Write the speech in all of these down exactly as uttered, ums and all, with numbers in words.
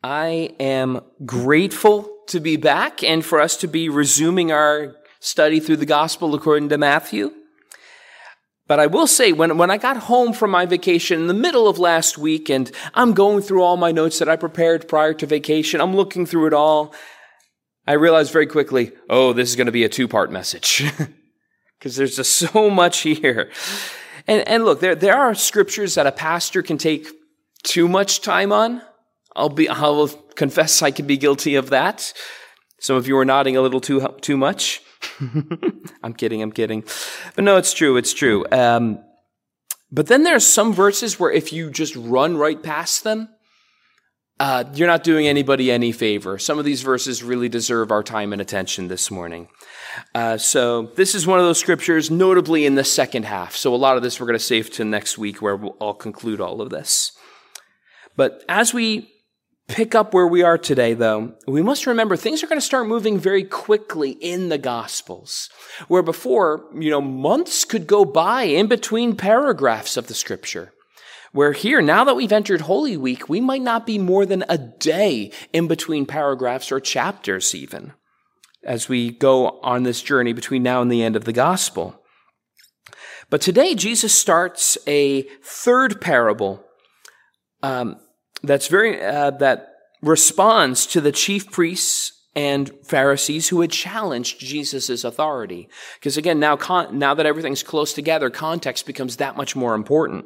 I am grateful to be back and for us to be resuming our study through the gospel according to Matthew. But I will say, when, when I got home from my vacation in the middle of last week, and I'm going through all my notes that I prepared prior to vacation, I'm looking through it all, I realized very quickly, oh, this is going to be a two-part message. Because there's just so much here. And, and look, there, there are scriptures that a pastor can take too much time on. I'll be, I'll confess I could be guilty of that. Some of you are nodding a little too, too much. I'm kidding, I'm kidding. But no, it's true, it's true. Um, but then there's some verses where if you just run right past them, uh, you're not doing anybody any favor. Some of these verses really deserve our time and attention this morning. Uh, so this is one of those scriptures, notably in the second half. So a lot of this we're going to save to next week where we'll, I'll conclude all of this. But as we pick up where we are today, though, we must remember things are going to start moving very quickly in the Gospels, where before, you know, months could go by in between paragraphs of the Scripture. Where here, now that we've entered Holy Week, we might not be more than a day in between paragraphs or chapters even, as we go on this journey between now and the end of the Gospel. But today, Jesus starts a third parable um, That's very, uh, that responds to the chief priests and Pharisees who had challenged Jesus' authority. Because again, now, con- now that everything's close together, context becomes that much more important.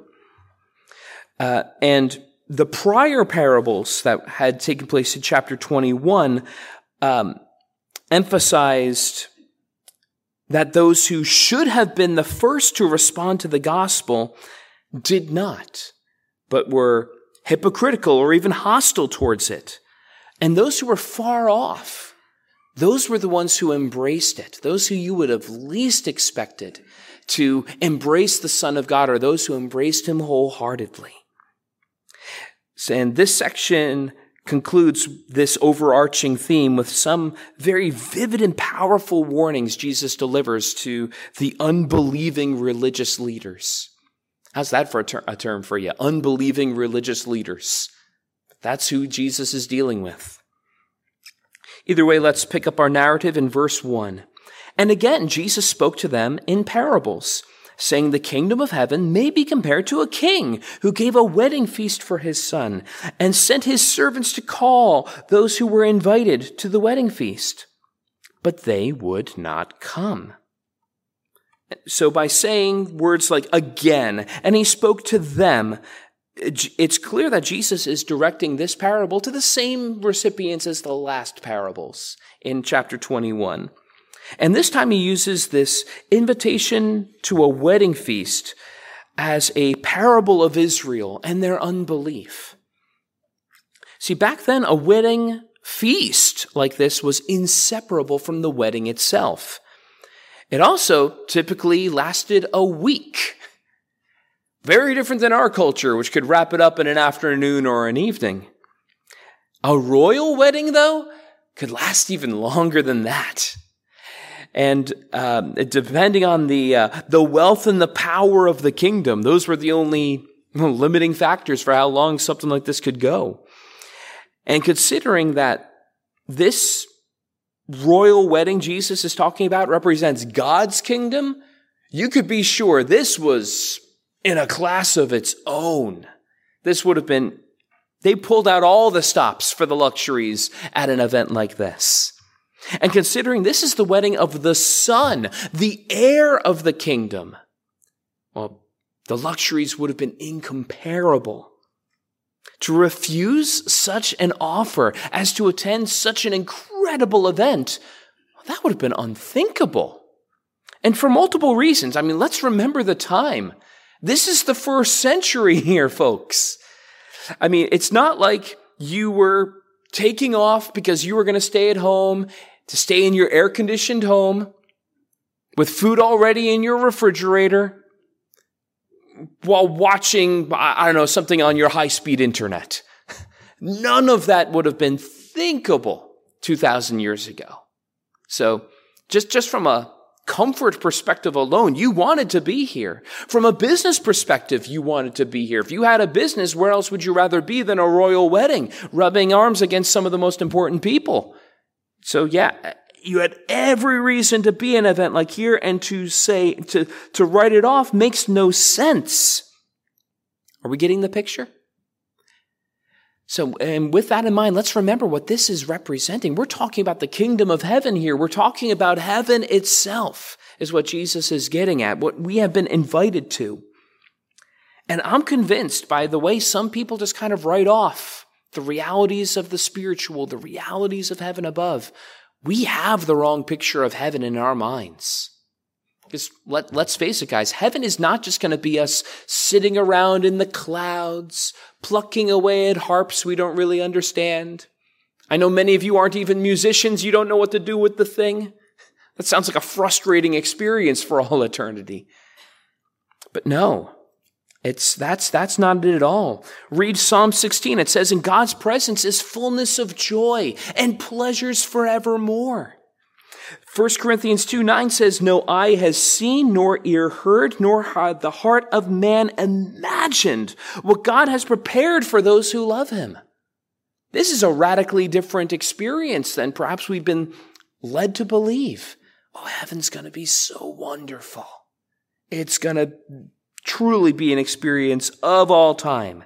Uh, and the prior parables that had taken place in chapter twenty-one, um, emphasized that those who should have been the first to respond to the gospel did not, but were hypocritical or even hostile towards it. And those who were far off, those were the ones who embraced it. Those who you would have least expected to embrace the Son of God are those who embraced him wholeheartedly. And this section concludes this overarching theme with some very vivid and powerful warnings Jesus delivers to the unbelieving religious leaders. How's that for a, ter- a term for you? Unbelieving religious leaders. That's who Jesus is dealing with. Either way, let's pick up our narrative in verse one. And again, Jesus spoke to them in parables, saying the kingdom of heaven may be compared to a king who gave a wedding feast for his son and sent his servants to call those who were invited to the wedding feast. But they would not come. So by saying words like again, and he spoke to them, it's clear that Jesus is directing this parable to the same recipients as the last parables in chapter twenty-one. And this time he uses this invitation to a wedding feast as a parable of Israel and their unbelief. See, back then, a wedding feast like this was inseparable from the wedding itself. It also typically lasted a week. Very different than our culture, which could wrap it up in an afternoon or an evening. A royal wedding, though, could last even longer than that. And um, depending on the uh, the wealth and the power of the kingdom, those were the only limiting factors for how long something like this could go. And considering that this royal wedding Jesus is talking about represents God's kingdom, you could be sure this was in a class of its own. This would have been, they pulled out all the stops for the luxuries at an event like this. And considering this is the wedding of the Son, the heir of the kingdom, well, the luxuries would have been incomparable. To refuse such an offer as to attend such an incredible event, well, that would have been unthinkable. And for multiple reasons. I mean, let's remember the time. This is the first century here, folks. I mean, it's not like you were taking off because you were going to stay at home, to stay in your air-conditioned home, with food already in your refrigerator, while watching, I don't know, something on your high-speed internet. None of that would have been thinkable two thousand years ago. So just, just from a comfort perspective alone, you wanted to be here. From a business perspective, you wanted to be here. If you had a business, where else would you rather be than a royal wedding, rubbing arms against some of the most important people? So yeah, you had every reason to be an event like here, and to say, to, to write it off makes no sense. Are we getting the picture? So, and with that in mind, let's remember what this is representing. We're talking about the kingdom of heaven here. We're talking about heaven itself is what Jesus is getting at, what we have been invited to. And I'm convinced by the way some people just kind of write off the realities of the spiritual, the realities of heaven above. We have the wrong picture of heaven in our minds. Because let, let's face it, guys, heaven is not just going to be us sitting around in the clouds, plucking away at harps we don't really understand. I know many of you aren't even musicians. You don't know what to do with the thing. That sounds like a frustrating experience for all eternity. But no, it's that's that's not it at all. Read Psalm sixteen. It says, in God's presence is fullness of joy and pleasures forevermore. First Corinthians two nine says, no eye has seen, nor ear heard, nor had the heart of man imagined what God has prepared for those who love him. This is a radically different experience than perhaps we've been led to believe. Oh, heaven's going to be so wonderful. It's going to truly be an experience of all time.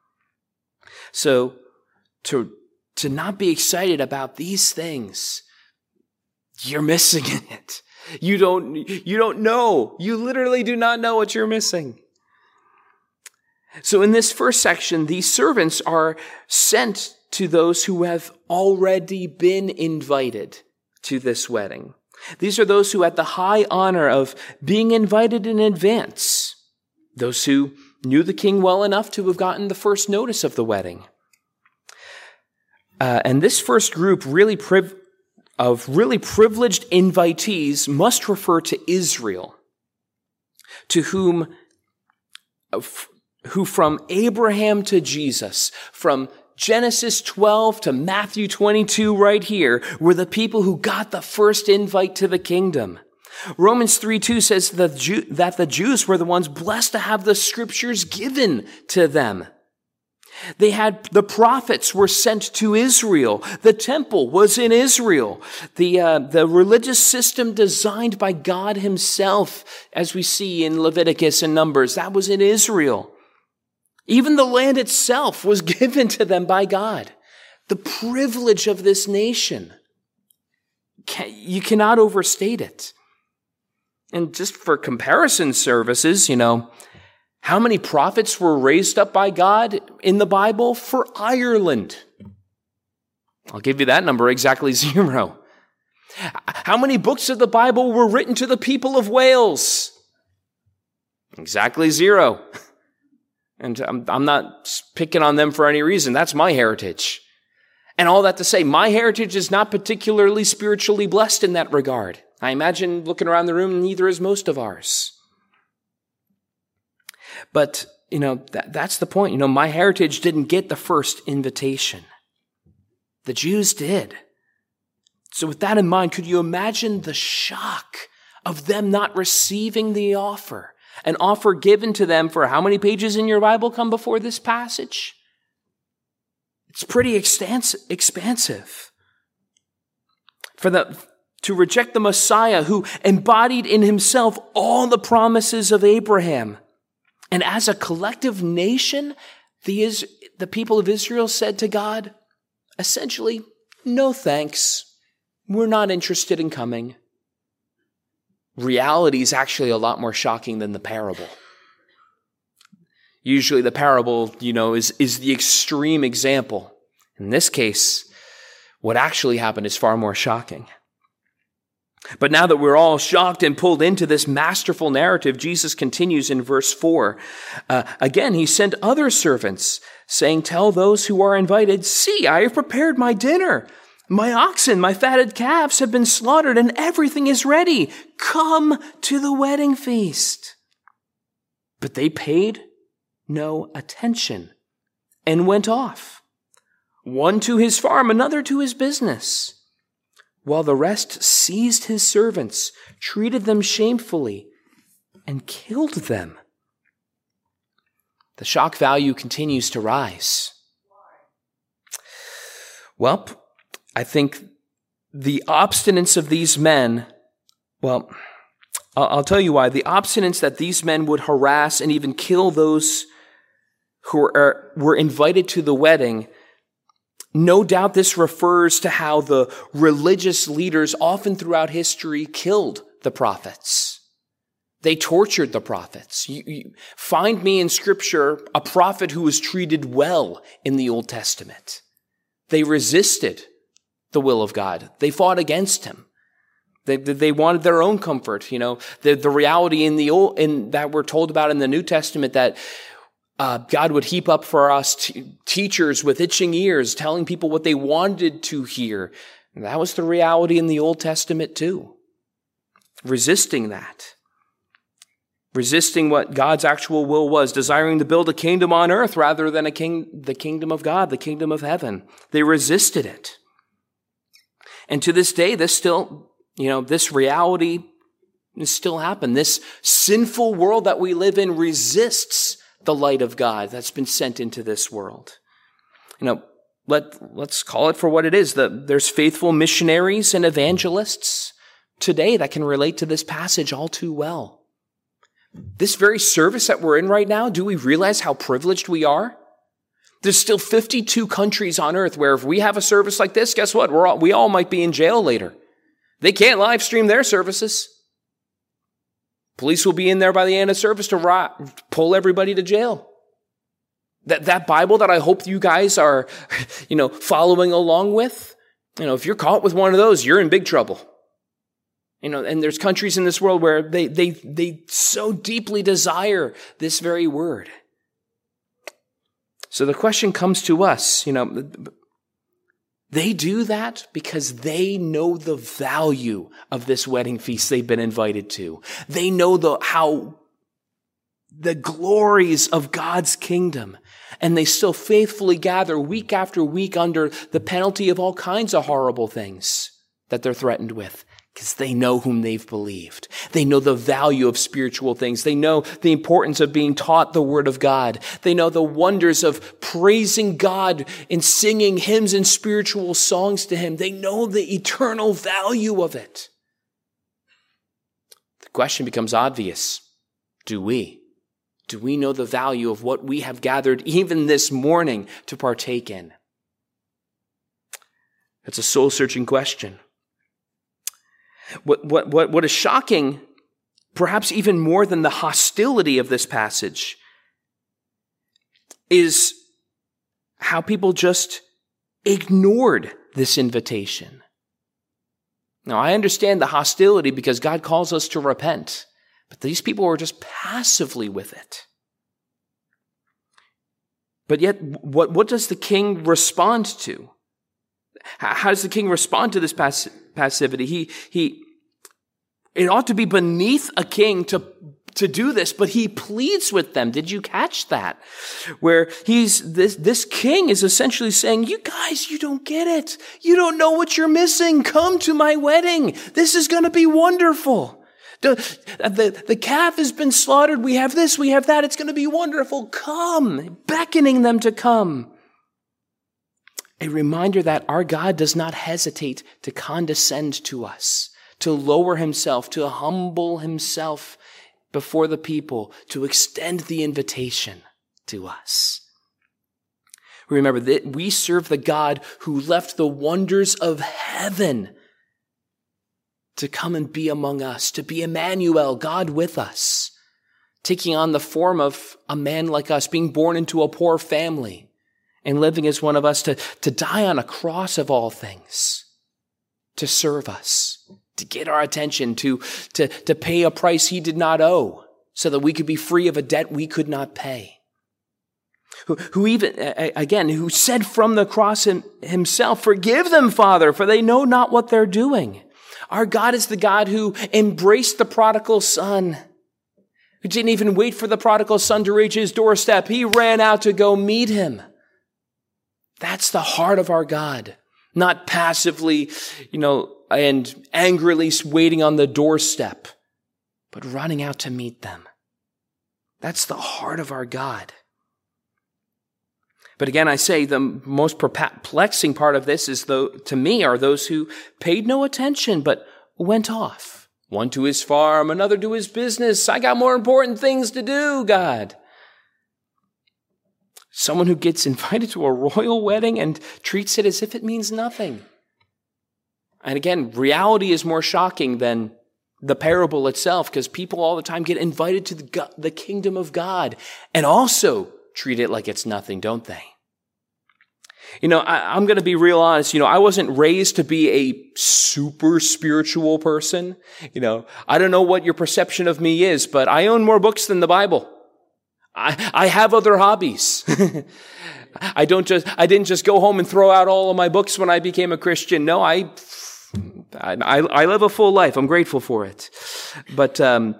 So to, to not be excited about these things, you're missing it. You don't, you don't know. You literally do not know what you're missing. So in this first section, these servants are sent to those who have already been invited to this wedding. These are those who had the high honor of being invited in advance. Those who knew the king well enough to have gotten the first notice of the wedding. Uh, and this first group really priv- of really privileged invitees must refer to Israel, to whom, who from Abraham to Jesus, from Genesis twelve to Matthew twenty-two right here, were the people who got the first invite to the kingdom. Romans three two says that the, Jew, that the Jews were the ones blessed to have the scriptures given to them. They had, the prophets were sent to Israel. The temple was in Israel. The, uh, the religious system designed by God himself, as we see in Leviticus and Numbers, that was in Israel. Even the land itself was given to them by God. The privilege of this nation, you cannot overstate it. And just for comparison services, you know, how many prophets were raised up by God in the Bible for Ireland? I'll give you that number, exactly zero. How many books of the Bible were written to the people of Wales? Exactly zero. And I'm, I'm not picking on them for any reason. That's my heritage. And all that to say, my heritage is not particularly spiritually blessed in that regard. I imagine looking around the room, neither is most of ours. But, you know, that, that's the point. You know, my heritage didn't get the first invitation. The Jews did. So with that in mind, could you imagine the shock of them not receiving the offer? An offer given to them for how many pages in your Bible come before this passage? It's pretty expansive. For the, to reject the Messiah who embodied in himself all the promises of Abraham. And as a collective nation, the, the people of Israel said to God, essentially, no thanks. We're not interested in coming. Reality is actually a lot more shocking than the parable. Usually the parable, you know, is, is the extreme example. In this case, what actually happened is far more shocking. But now that we're all shocked and pulled into this masterful narrative, Jesus continues in verse four. Uh, again, he sent other servants, saying, tell those who are invited, see, I have prepared my dinner. My oxen, my fatted calves have been slaughtered, and everything is ready. Come to the wedding feast. But they paid no attention and went off, one to his farm, another to his business. while the rest seized his servants, treated them shamefully, and killed them. The shock value continues to rise. Well, I think the obstinance of these men, well, I'll tell you why. The obstinance that these men would harass and even kill those who were, were invited to the wedding, no doubt this refers to how the religious leaders often throughout history killed the prophets. They tortured the prophets. You, you, find me in Scripture a prophet who was treated well in the Old Testament. They resisted the will of God. They fought against him. They, they wanted their own comfort. You know, the, the reality in the old, in that we're told about in the New Testament that uh, God would heap up for us t- teachers with itching ears, telling people what they wanted to hear. And that was the reality in the Old Testament too. Resisting that. Resisting what God's actual will was, desiring to build a kingdom on earth rather than a king, the kingdom of God, the kingdom of heaven. They resisted it. And to this day, this still, you know, this reality is still happening. This sinful world that we live in resists the light of God that's been sent into this world. You know, let, let's call it for what it is. The, there's faithful missionaries and evangelists today that can relate to this passage all too well. This very service that we're in right now, do we realize how privileged we are? There's still fifty-two countries on earth where if we have a service like this, guess what? We're all, we all might be in jail later. They can't live stream their services. Police will be in there by the end of service to ri- pull everybody to jail. That, that Bible that I hope you guys are, you know, following along with, you know, if you're caught with one of those, you're in big trouble. You know, and there's countries in this world where they, they, they so deeply desire this very word. So the question comes to us, you know, they do that because they know the value of this wedding feast they've been invited to. They know the, how, the glories of God's kingdom. And they still faithfully gather week after week under the penalty of all kinds of horrible things that they're threatened with. Because they know whom they've believed. They know the value of spiritual things. They know the importance of being taught the word of God. They know the wonders of praising God and singing hymns and spiritual songs to him. They know the eternal value of it. The question becomes obvious. Do we? Do we know the value of what we have gathered even this morning to partake in? It's a soul-searching question. What, what, what, what is shocking, perhaps even more than the hostility of this passage, is how people just ignored this invitation. Now, I understand the hostility because God calls us to repent, but these people were just passively with it. But yet, what, what does the king respond to? How does the king respond to this pass- passivity? He, he, it ought to be beneath a king to, to do this, but he pleads with them. Did you catch that? Where he's, this, this king is essentially saying, you guys, you don't get it. You don't know what you're missing. Come to my wedding. This is going to be wonderful. The, the, the calf has been slaughtered. We have this, we have that. It's going to be wonderful. Come, beckoning them to come. A reminder that our God does not hesitate to condescend to us, to lower himself, to humble himself before the people, to extend the invitation to us. Remember that we serve the God who left the wonders of heaven to come and be among us, to be Emmanuel, God with us, taking on the form of a man like us, being born into a poor family, and living as one of us, to, to die on a cross of all things, to serve us, to get our attention, to, to, to pay a price he did not owe, so that we could be free of a debt we could not pay. Who, who even, again, who said from the cross himself, forgive them, Father, for they know not what they're doing. Our God is the God who embraced the prodigal son, who didn't even wait for the prodigal son to reach his doorstep. He ran out to go meet him. That's the heart of our God. not passively, you know, and angrily waiting on the doorstep, but running out to meet them. That's the heart of our God. But again, I say the most perplexing part of this is, though, to me, are those who paid no attention but went off. One to his farm, another to his business. I got more important things to do, God. Someone who gets invited to a royal wedding and treats it as if it means nothing. And again, reality is more shocking than the parable itself, because people all the time get invited to the, God, the kingdom of God and also treat it like it's nothing, don't they? You know, I, I'm going to be real honest. You know, I wasn't raised to be a super spiritual person. You know, I don't know what your perception of me is, but I own more books than the Bible. I, I have other hobbies. I don't just, I didn't just go home and throw out all of my books when I became a Christian. No, I, I, I live a full life. I'm grateful for it. But, um,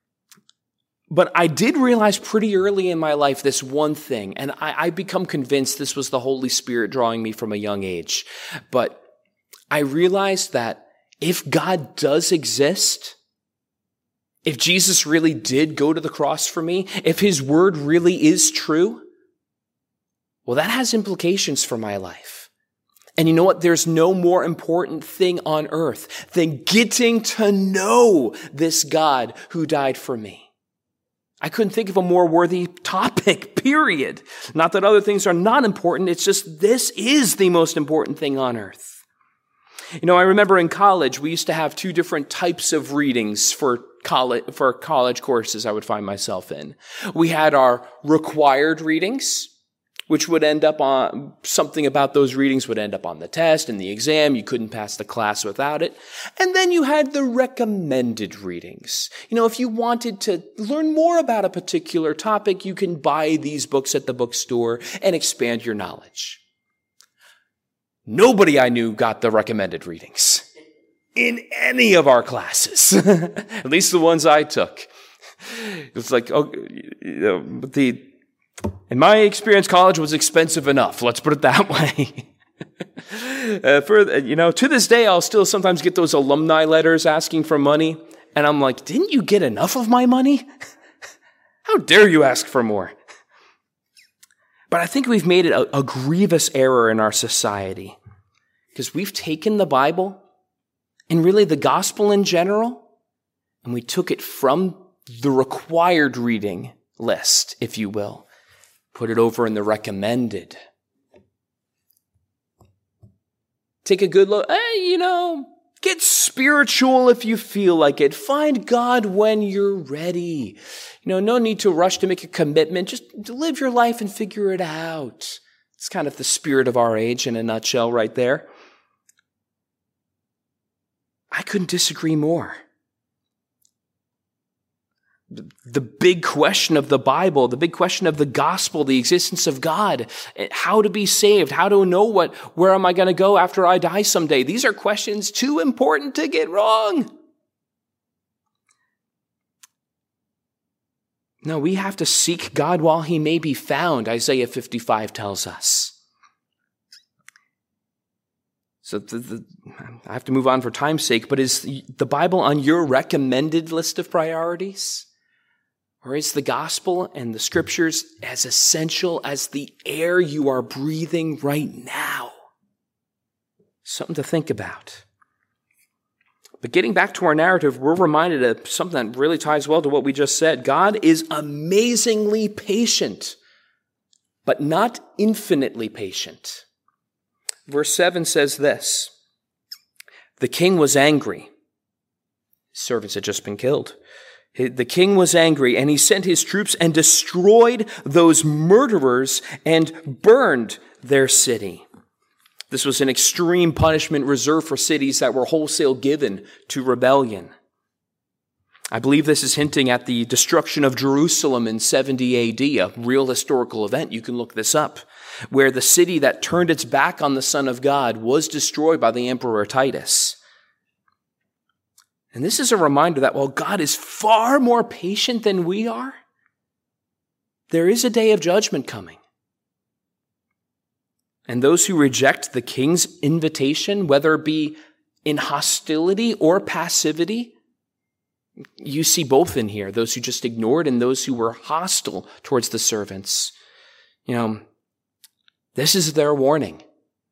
But I did realize pretty early in my life this one thing, and I, I become convinced this was the Holy Spirit drawing me from a young age. But I realized that if God does exist, if Jesus really did go to the cross for me, if his word really is true, well, that has implications for my life. And you know what? There's no more important thing on earth than getting to know this God who died for me. I couldn't think of a more worthy topic, period. Not that other things are not important. It's just this is the most important thing on earth. You know, I remember in college, we used to have two different types of readings for college, for college courses I would find myself in. We had our required readings, which would end up on, something about those readings would end up on the test and the exam. You couldn't pass the class without it. And then you had the recommended readings. You know, if you wanted to learn more about a particular topic, you can buy these books at the bookstore and expand your knowledge. Nobody I knew got the recommended readings in any of our classes, at least the ones I took. It's like, oh, you know, the, in my experience, college was expensive enough. Let's put it that way. uh, for, you know, to this day, I'll still sometimes get those alumni letters asking for money. And I'm like, didn't you get enough of my money? How dare you ask for more? But I think we've made it a, a grievous error in our society, because we've taken the Bible and really the gospel in general, and we took it from the required reading list, if you will, put it over in the recommended. Take a good look. Hey, you know, get spiritual if you feel like it. Find God when you're ready. You know, no need to rush to make a commitment. Just live your life and figure it out. It's kind of the spirit of our age in a nutshell right there. I couldn't disagree more. The big question of the Bible, the big question of the gospel, the existence of God, how to be saved, how to know what, where am I going to go after I die someday? These are questions too important to get wrong. No, we have to seek God while he may be found, Isaiah fifty-five tells us. So the, the, I have to move on for time's sake, but is the Bible on your recommended list of priorities? Or is the gospel and the scriptures as essential as the air you are breathing right now? Something to think about. But getting back to our narrative, we're reminded of something that really ties well to what we just said. God is amazingly patient, but not infinitely patient. Verse seven says this: the king was angry. His servants had just been killed. The king was angry, and he sent his troops and destroyed those murderers and burned their city. This was an extreme punishment reserved for cities that were wholesale given to rebellion. I believe this is hinting at the destruction of Jerusalem in seventy A D, a real historical event. You can look this up, where the city that turned its back on the Son of God was destroyed by the Emperor Titus. And this is a reminder that while God is far more patient than we are, there is a day of judgment coming. And those who reject the king's invitation, whether it be in hostility or passivity, you see both in here, those who just ignored and those who were hostile towards the servants. You know, this is their warning.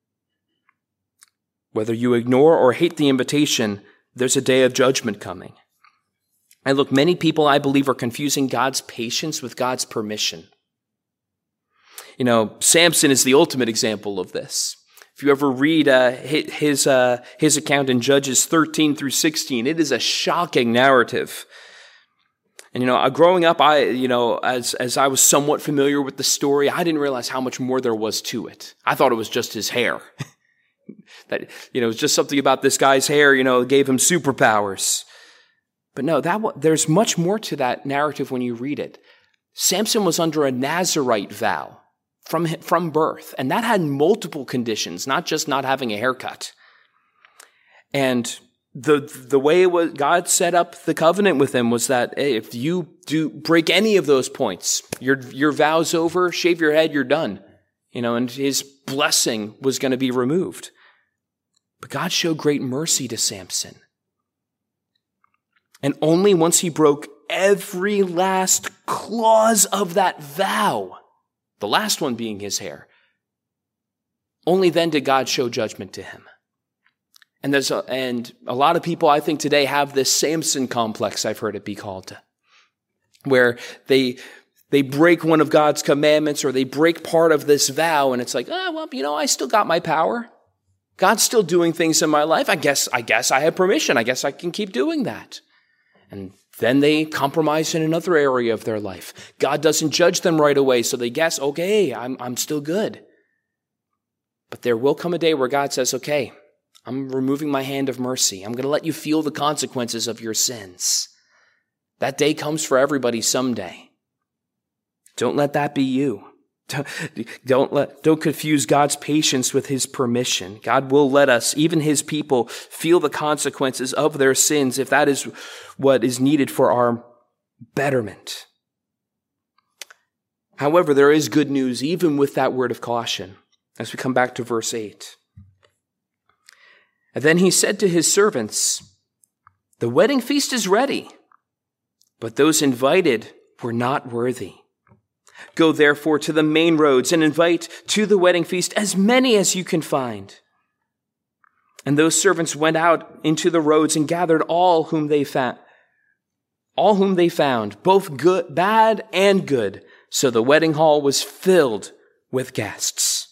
Whether you ignore or hate the invitation, there's a day of judgment coming. And look, many people, I believe, are confusing God's patience with God's permission. You know, Samson is the ultimate example of this. If you ever read uh, his uh, his account in Judges thirteen through sixteen, it is a shocking narrative. And, you know, growing up, I, you know, as, as I was somewhat familiar with the story, I didn't realize how much more there was to it. I thought it was just his hair. That, you know, it was just something about this guy's hair, you know, gave him superpowers. But no, that there's much more to that narrative when you read it. Samson was under a Nazirite vow from, from birth, and that had multiple conditions, not just not having a haircut. And the the way it was, God set up the covenant with him was that, hey, if you do break any of those points, your your vow's over, shave your head, you're done. You know, and his blessing was going to be removed. But God showed great mercy to Samson. And only once he broke every last clause of that vow, the last one being his hair, only then did God show judgment to him. And there's a, and a lot of people, I think, today have this Samson complex, I've heard it be called, where they they break one of God's commandments or they break part of this vow, and it's like, oh, well, you know, I still got my power. God's still doing things in my life. I guess I guess I have permission. I guess I can keep doing that. And then they compromise in another area of their life. God doesn't judge them right away, so they guess, okay, I'm I'm still good. But there will come a day where God says, okay, I'm removing my hand of mercy. I'm going to let you feel the consequences of your sins. That day comes for everybody someday. Don't let that be you. Don't let, don't confuse God's patience with his permission. God will let us, even his people, feel the consequences of their sins if that is what is needed for our betterment. However, there is good news even with that word of caution as we come back to verse eight. And then he said to his servants, the wedding feast is ready, but those invited were not worthy. Go therefore to the main roads and invite to the wedding feast as many as you can find. And those servants went out into the roads and gathered all whom they found, all whom they found, both good, bad and good. So the wedding hall was filled with guests.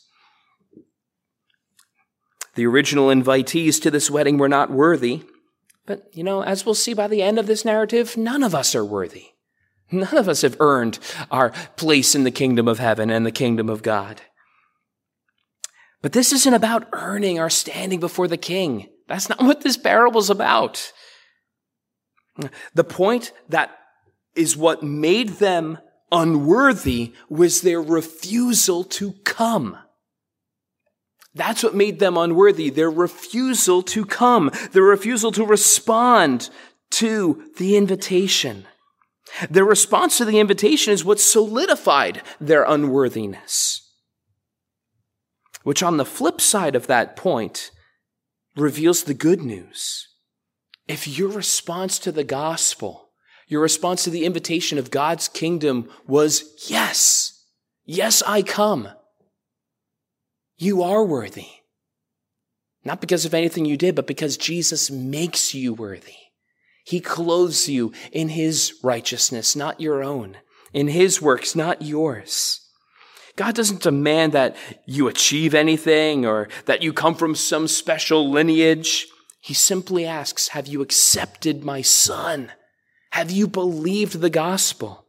The original invitees to this wedding were not worthy, but, you know, as we'll see by the end of this narrative, none of us are worthy. None of us have earned our place in the kingdom of heaven and the kingdom of God. But this isn't about earning our standing before the king. That's not what this parable is about. The point that is what made them unworthy was their refusal to come. That's what made them unworthy, their refusal to come, their refusal to respond to the invitation. Their response to the invitation is what solidified their unworthiness, which on the flip side of that point reveals the good news. If your response to the gospel, your response to the invitation of God's kingdom was yes, yes, I come, you are worthy. Not because of anything you did, but because Jesus makes you worthy. He clothes you in his righteousness, not your own. In his works, not yours. God doesn't demand that you achieve anything or that you come from some special lineage. He simply asks, have you accepted my son? Have you believed the gospel?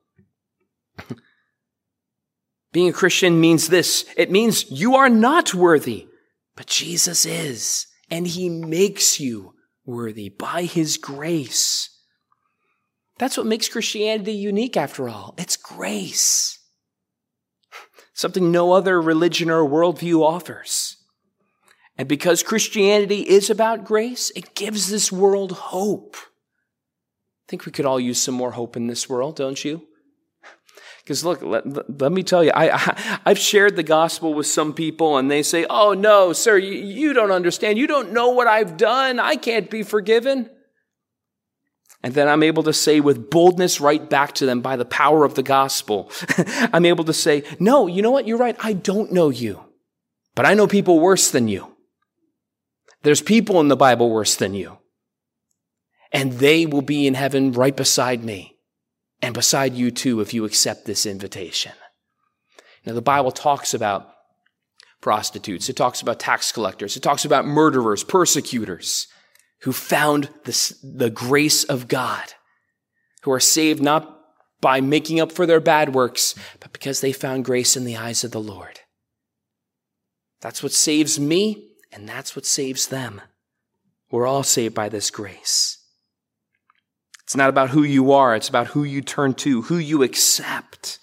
Being a Christian means this. It means you are not worthy, but Jesus is, and he makes you worthy by his grace. That's what makes Christianity unique after all. It's grace. Something no other religion or worldview offers. And because Christianity is about grace, it gives this world hope. I think we could all use some more hope in this world, don't you? Because look, let, let me tell you, I, I, I've shared the gospel with some people and they say, oh no, sir, you, you don't understand. You don't know what I've done. I can't be forgiven. And then I'm able to say with boldness right back to them by the power of the gospel, I'm able to say, no, you know what? You're right. I don't know you, but I know people worse than you. There's people in the Bible worse than you. And they will be in heaven right beside me and beside you too if you accept this invitation. Now, the Bible talks about prostitutes. It talks about tax collectors. It talks about murderers, persecutors who found the, the grace of God, who are saved not by making up for their bad works, but because they found grace in the eyes of the Lord. That's what saves me, and that's what saves them. We're all saved by this grace. It's not about who you are. It's about who you turn to, who you accept.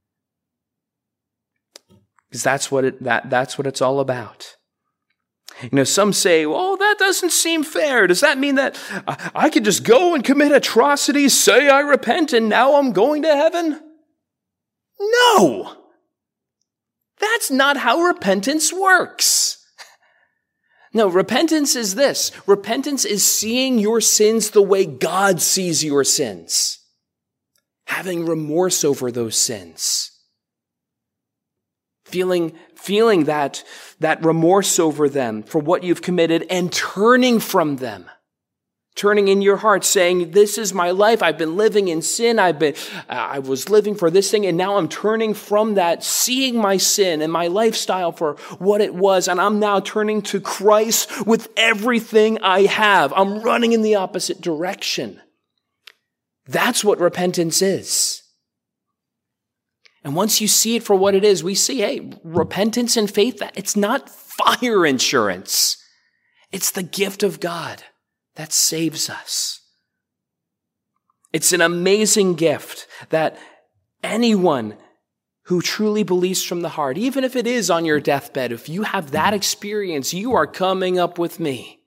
Because that's what it, that, that's what it's all about. You know, some say, well, that doesn't seem fair. Does that mean that I, I could just go and commit atrocities, say I repent, and now I'm going to heaven? No! That's not how repentance works. No, repentance is this. Repentance is seeing your sins the way God sees your sins. Having remorse over those sins. Feeling, feeling that, that remorse over them for what you've committed and turning from them. Turning in your heart saying, this is my life. I've been living in sin. I've been, uh, I was living for this thing and now I'm turning from that, seeing my sin and my lifestyle for what it was. And I'm now turning to Christ with everything I have. I'm running in the opposite direction. That's what repentance is. And once you see it for what it is, we see, hey, repentance and faith, it's not fire insurance. It's the gift of God that saves us. It's an amazing gift that anyone who truly believes from the heart, even if it is on your deathbed, if you have that experience, you are coming up with me.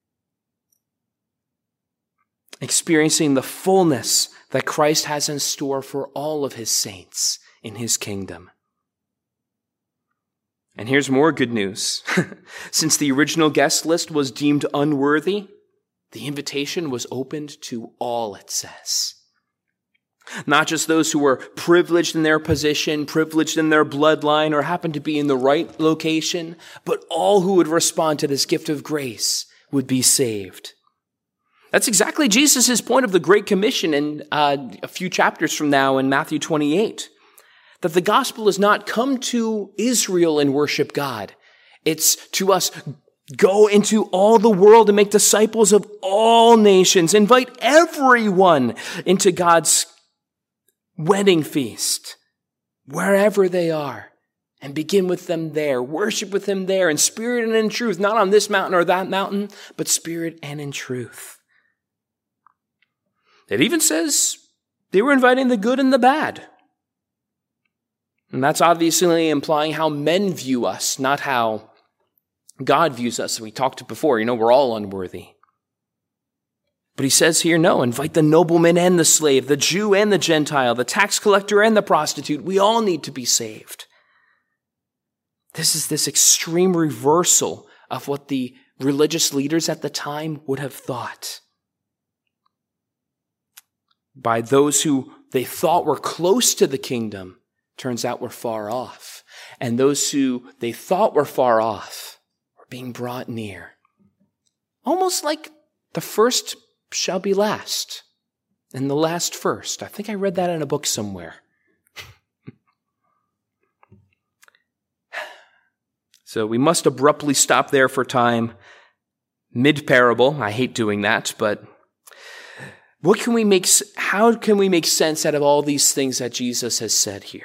Experiencing the fullness that Christ has in store for all of his saints in his kingdom. And here's more good news. Since the original guest list was deemed unworthy, the invitation was opened to all, it says. Not just those who were privileged in their position, privileged in their bloodline, or happened to be in the right location, but all who would respond to this gift of grace would be saved. That's exactly Jesus' point of the Great Commission in uh, a few chapters from now in Matthew twenty-eight. That the gospel has not come to Israel and worship God. It's to us, go into all the world and make disciples of all nations. Invite everyone into God's wedding feast, wherever they are, and begin with them there. Worship with him there in spirit and in truth, not on this mountain or that mountain, but spirit and in truth. It even says they were inviting the good and the bad. And that's obviously implying how men view us, not how God views us. We talked before, you know, we're all unworthy. But he says here, no, invite the nobleman and the slave, the Jew and the Gentile, the tax collector and the prostitute. We all need to be saved. This is this extreme reversal of what the religious leaders at the time would have thought. By those who they thought were close to the kingdom, turns out we're far off. And those who they thought were far off were being brought near. Almost like the first shall be last and the last first. I think I read that in a book somewhere. So we must abruptly stop there for time. Mid-parable. I hate doing that, but what can we make, how can we make sense out of all these things that Jesus has said here?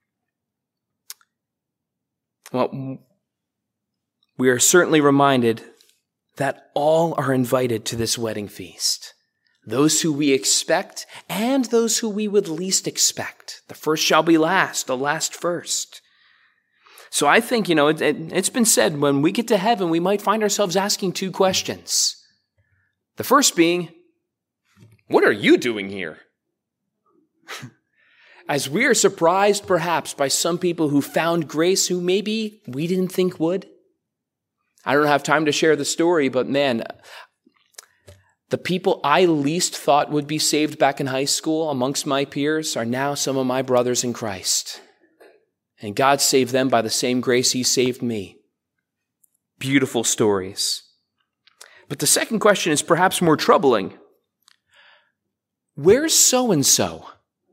Well, we are certainly reminded that all are invited to this wedding feast. Those who we expect and those who we would least expect. The first shall be last, the last first. So I think, you know, it, it, it's been said when we get to heaven, we might find ourselves asking two questions. The first being, what are you doing here? as we are surprised perhaps by some people who found grace who maybe we didn't think would. I don't have time to share the story, but man, the people I least thought would be saved back in high school amongst my peers are now some of my brothers in Christ. And God saved them by the same grace he saved me. Beautiful stories. But the second question is perhaps more troubling. Where's so-and-so?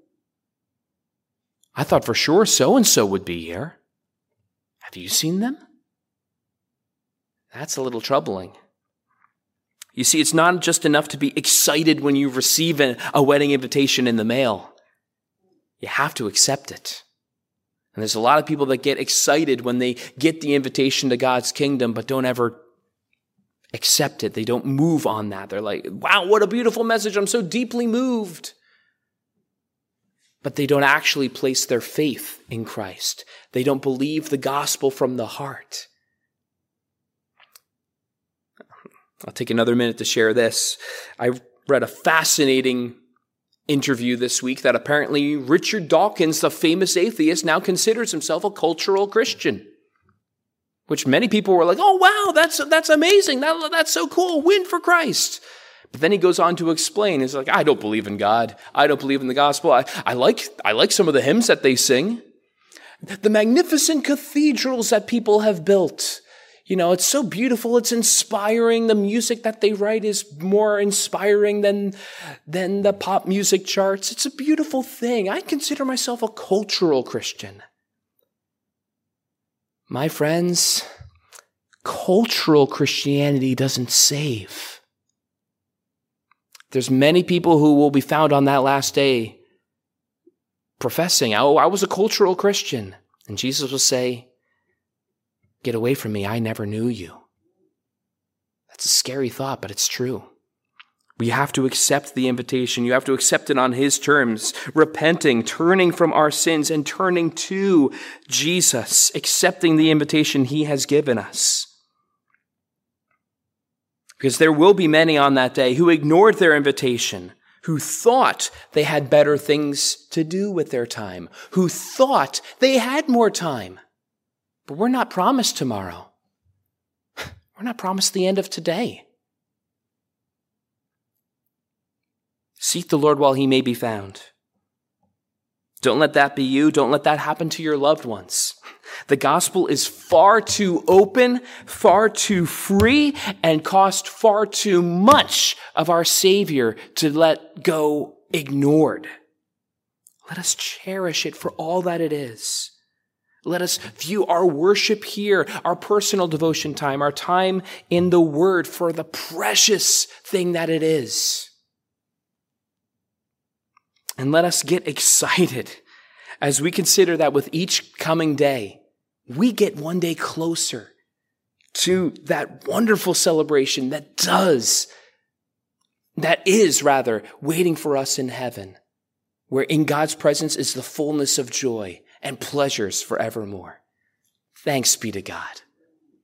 I thought for sure so-and-so would be here. Have you seen them? That's a little troubling. You see, it's not just enough to be excited when you receive a wedding invitation in the mail. You have to accept it. And there's a lot of people that get excited when they get the invitation to God's kingdom, but don't ever accept it. They don't move on that. They're like, wow, what a beautiful message. I'm so deeply moved. But they don't actually place their faith in Christ. They don't believe the gospel from the heart. I'll take another minute to share this. I read a fascinating interview this week that apparently Richard Dawkins, the famous atheist, now considers himself a cultural Christian, which many people were like, oh, wow, that's that's amazing. That, that's so cool. Win for Christ. But then he goes on to explain. He's like, I don't believe in God. I don't believe in the gospel. I, I like I like some of the hymns that they sing. The magnificent cathedrals that people have built. You know, it's so beautiful. It's inspiring. The music that they write is more inspiring than, than the pop music charts. It's a beautiful thing. I consider myself a cultural Christian. My friends, cultural Christianity doesn't save. There's many people who will be found on that last day professing, oh, I was a cultural Christian. And Jesus will say, get away from me, I never knew you. That's a scary thought, but it's true. We have to accept the invitation. You have to accept it on his terms, repenting, turning from our sins, and turning to Jesus, accepting the invitation he has given us. Because there will be many on that day who ignored their invitation, who thought they had better things to do with their time, who thought they had more time. But we're not promised tomorrow. We're not promised the end of today. Seek the Lord while he may be found. Don't let that be you. Don't let that happen to your loved ones. The gospel is far too open, far too free, and cost far too much of our Savior to let go ignored. Let us cherish it for all that it is. Let us view our worship here, our personal devotion time, our time in the Word for the precious thing that it is. And let us get excited as we consider that with each coming day, we get one day closer to that wonderful celebration that does, that is rather, waiting for us in heaven, where in God's presence is the fullness of joy and pleasures forevermore. Thanks be to God.